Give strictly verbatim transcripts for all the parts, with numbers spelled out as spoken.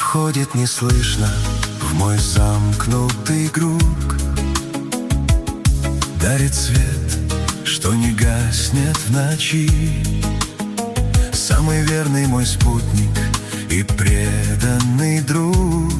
Проходит неслышно в мой замкнутый круг, дарит свет, что не гаснет в ночи. Самый верный мой спутник и преданный друг,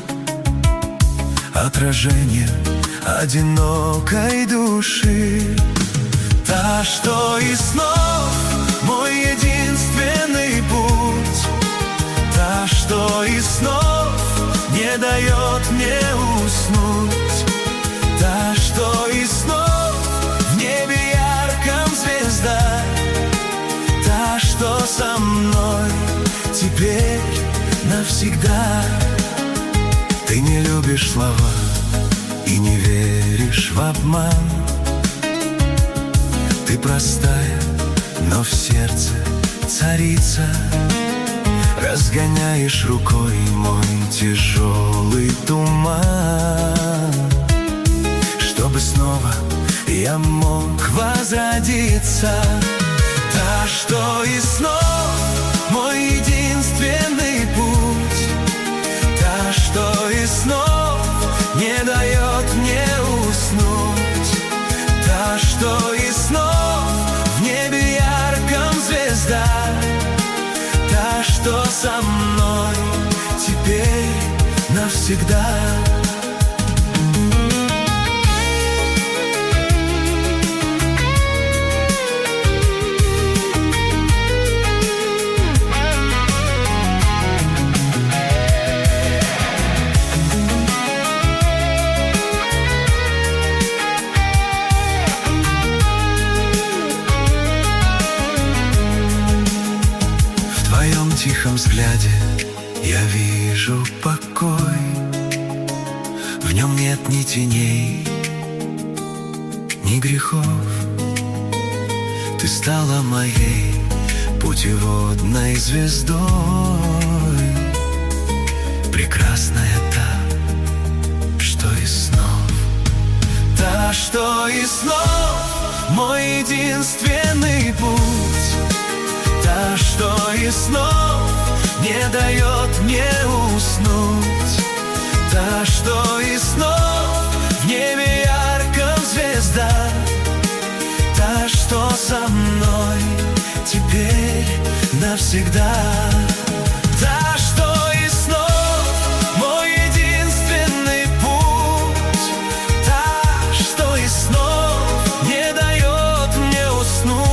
отражение одинокой души. Та, что из снов мой единственный путь, та, что из снов не дает мне уснуть, та, что из снов в небе ярком звезда, та, что со мной теперь навсегда. Ты не любишь слова и не веришь в обман, ты простая, но в сердце царица. Разгоняешь рукой мой тяжелый туман, чтобы снова я мог возродиться. Та, что из снов мой единственный путь, та, что из снов не дает мне уснуть, та, что из снов в небе ярком звезда, та, что со мной теперь навсегда. В тихом взгляде я вижу покой, в нем нет ни теней, ни грехов. Ты стала моей путеводной звездой, прекрасная та, что из снов. Та, что из снов мой единственный путь, та, что из снов не дает мне уснуть, та, что из снов в небе ярком звезда, та, что со мной теперь навсегда. Та, что из снов мой единственный путь, та, что из снов не дает мне уснуть,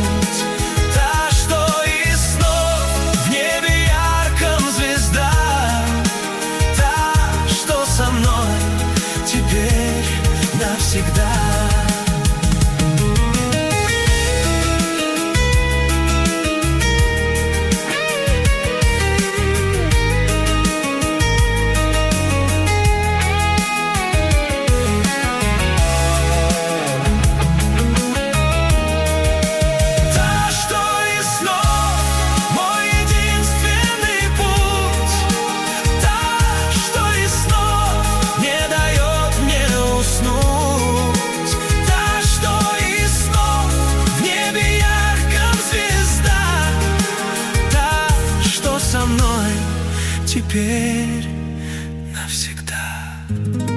навсегда. Теперь навсегда.